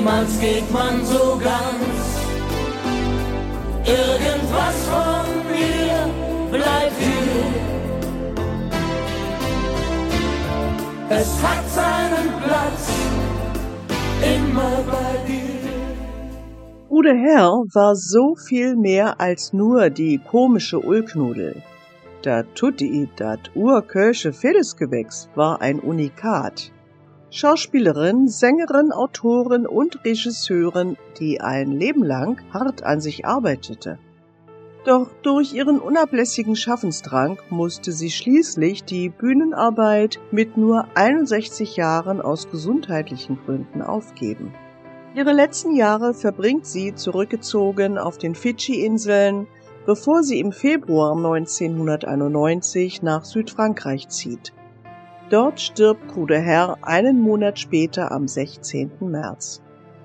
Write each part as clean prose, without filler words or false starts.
Oftmals geht man so ganz. Irgendwas von mir bleibt hier. Es hat seinen Platz immer bei dir. Trude Herr war so viel mehr als nur die komische Ulknudel. Dat Tutti, dat urkölsche Fedesgewächs, war ein Unikat. Schauspielerin, Sängerin, Autorin und Regisseurin, die ein Leben lang hart an sich arbeitete. Doch durch ihren unablässigen Schaffensdrang musste sie schließlich die Bühnenarbeit mit nur 61 Jahren aus gesundheitlichen Gründen aufgeben. Ihre letzten Jahre verbringt sie zurückgezogen auf den Fidschi-Inseln, bevor sie im Februar 1991 nach Südfrankreich zieht. Dort stirbt Trude Herr einen Monat später am 16. März.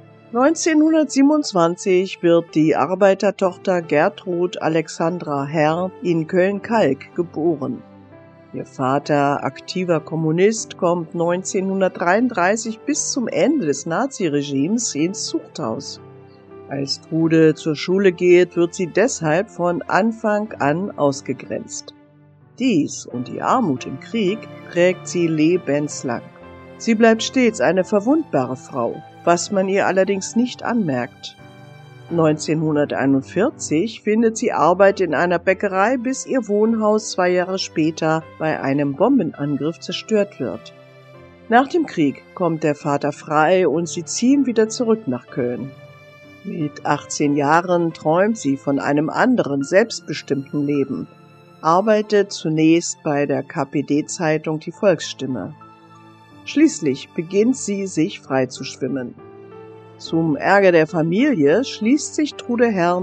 1927 wird die Arbeitertochter Gertrud Alexandra Herr in Köln-Kalk geboren. Ihr Vater, aktiver Kommunist, kommt 1933 bis zum Ende des Naziregimes ins Zuchthaus. Als Trude zur Schule geht, wird sie deshalb von Anfang an ausgegrenzt. Dies und die Armut im Krieg prägt sie lebenslang. Sie bleibt stets eine verwundbare Frau, was man ihr allerdings nicht anmerkt. 1941 findet sie Arbeit in einer Bäckerei, bis ihr Wohnhaus 2 Jahre später bei einem Bombenangriff zerstört wird. Nach dem Krieg kommt der Vater frei und sie ziehen wieder zurück nach Köln. Mit 18 Jahren träumt sie von einem anderen, selbstbestimmten Leben, arbeitet zunächst bei der KPD-Zeitung Die Volksstimme. Schließlich beginnt sie, sich frei zu schwimmen. Zum Ärger der Familie schließt sich Trude Herr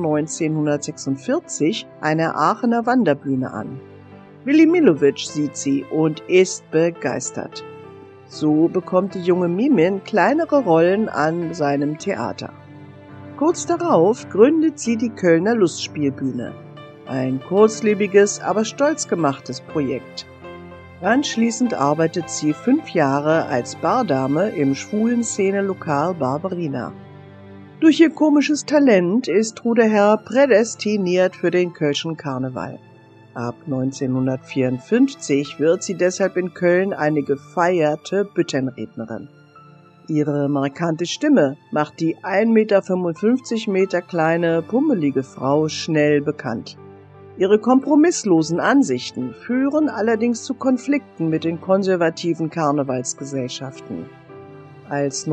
1946 einer Aachener Wanderbühne an. Willy Millowitsch sieht sie und ist begeistert. So bekommt die junge Mimin kleinere Rollen an seinem Theater. Kurz darauf gründet sie die Kölner Lustspielbühne. Ein kurzlebiges, aber stolz gemachtes Projekt. Anschließend arbeitet sie 5 Jahre als Bardame im schwulen Szene-Lokal Barberina. Durch ihr komisches Talent ist Trude Herr prädestiniert für den Kölschen Karneval. Ab 1954 wird sie deshalb in Köln eine gefeierte Büttenrednerin. Ihre markante Stimme macht die 1,55 Meter kleine, pummelige Frau schnell bekannt. Ihre kompromisslosen Ansichten führen allerdings zu Konflikten mit den konservativen Karnevalsgesellschaften. Als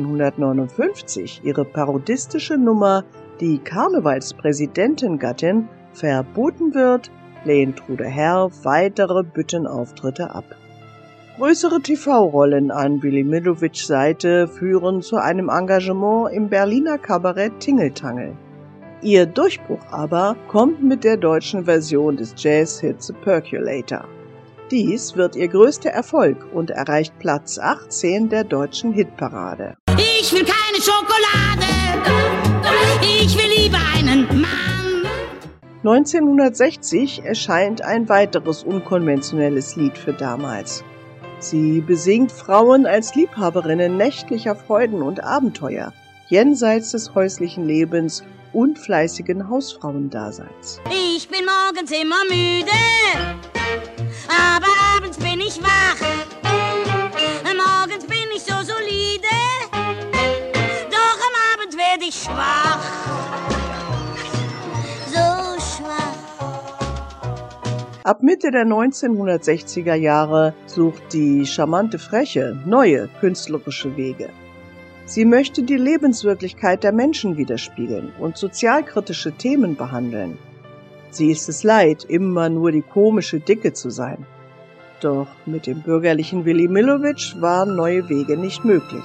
1959 ihre parodistische Nummer Die Karnevalspräsidentengattin verboten wird, lehnt Trude Herr weitere Büttenauftritte ab. Größere TV-Rollen an Willy Millowitschs Seite führen zu einem Engagement im Berliner Kabarett Tingeltangel. Ihr Durchbruch aber kommt mit der deutschen Version des Jazz-Hits The Percolator. Dies wird ihr größter Erfolg und erreicht Platz 18 der deutschen Hitparade. Ich will keine Schokolade, ich will lieber einen Mann. 1960 erscheint ein weiteres unkonventionelles Lied für damals. Sie besingt Frauen als Liebhaberinnen nächtlicher Freuden und Abenteuer, jenseits des häuslichen Lebens und fleißigen Hausfrauendaseins. Ich bin morgens immer müde, aber abends bin ich wach. Morgens bin ich so solide, doch am Abend werde ich schwach. So schwach. Ab Mitte der 1960er Jahre sucht die charmante Freche neue künstlerische Wege. Sie möchte die Lebenswirklichkeit der Menschen widerspiegeln und sozialkritische Themen behandeln. Sie ist es leid, immer nur die komische Dicke zu sein. Doch mit dem bürgerlichen Willy Millowitsch waren neue Wege nicht möglich.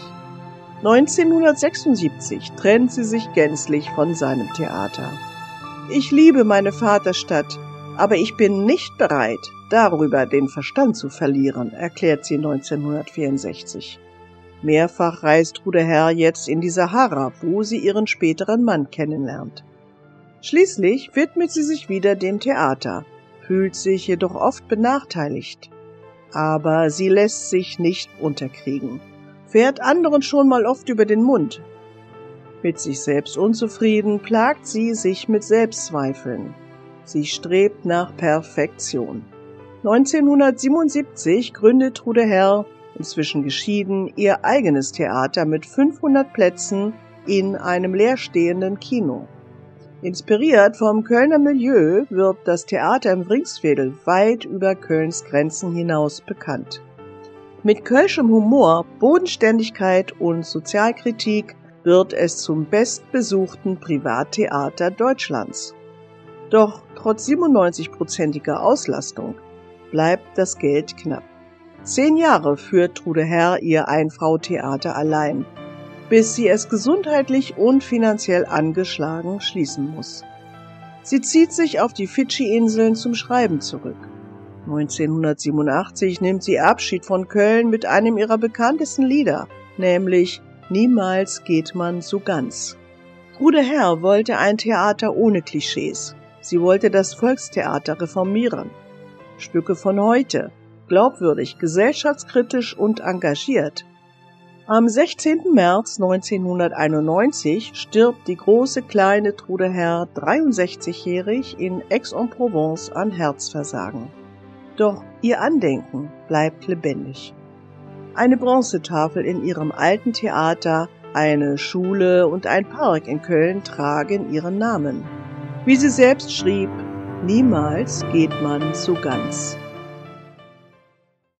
1976 trennt sie sich gänzlich von seinem Theater. Ich liebe meine Vaterstadt, aber ich bin nicht bereit, darüber den Verstand zu verlieren, erklärt sie 1964. Mehrfach reist Trude Herr jetzt in die Sahara, wo sie ihren späteren Mann kennenlernt. Schließlich widmet sie sich wieder dem Theater, fühlt sich jedoch oft benachteiligt. Aber sie lässt sich nicht unterkriegen, fährt anderen schon mal oft über den Mund. Mit sich selbst unzufrieden, plagt sie sich mit Selbstzweifeln. Sie strebt nach Perfektion. 1977 gründet Trude Herr, inzwischen geschieden, ihr eigenes Theater mit 500 Plätzen in einem leerstehenden Kino. Inspiriert vom Kölner Milieu wird das Theater im Bringswedel weit über Kölns Grenzen hinaus bekannt. Mit kölschem Humor, Bodenständigkeit und Sozialkritik wird es zum bestbesuchten Privattheater Deutschlands. Doch trotz 97%iger Auslastung bleibt das Geld knapp. 10 Jahre führt Trude Herr ihr Ein-Frau-Theater allein, bis sie es gesundheitlich und finanziell angeschlagen schließen muss. Sie zieht sich auf die Fidschi-Inseln zum Schreiben zurück. 1987 nimmt sie Abschied von Köln mit einem ihrer bekanntesten Lieder, nämlich Niemals geht man so ganz. Trude Herr wollte ein Theater ohne Klischees. Sie wollte das Volkstheater reformieren. Stücke von heute, glaubwürdig, gesellschaftskritisch und engagiert. Am 16. März 1991 stirbt die große kleine Trude Herr, 63-jährig, in Aix-en-Provence an Herzversagen. Doch ihr Andenken bleibt lebendig. Eine Bronzetafel in ihrem alten Theater, eine Schule und ein Park in Köln tragen ihren Namen. Wie sie selbst schrieb, niemals geht man so ganz.